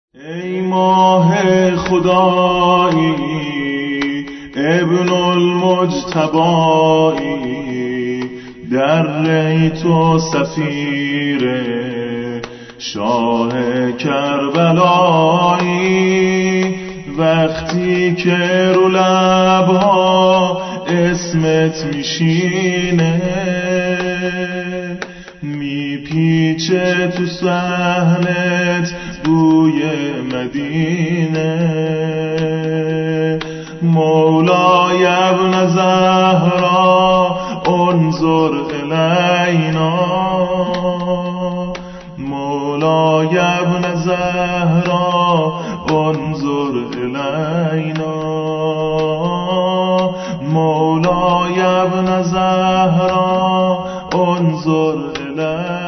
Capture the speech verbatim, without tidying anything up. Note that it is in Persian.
ای ماه خدایی ابن المجتبایی، در ری تو سفیر شاه کربلایی. وقتی که رو لبها اسمت میشینه، میپیچه تو صحنت بوی مدینه. مولای ابن زهرا انظر الینا، مولای ابن زهرا انظر الینا، مولای ابن زهرا انظر الینا.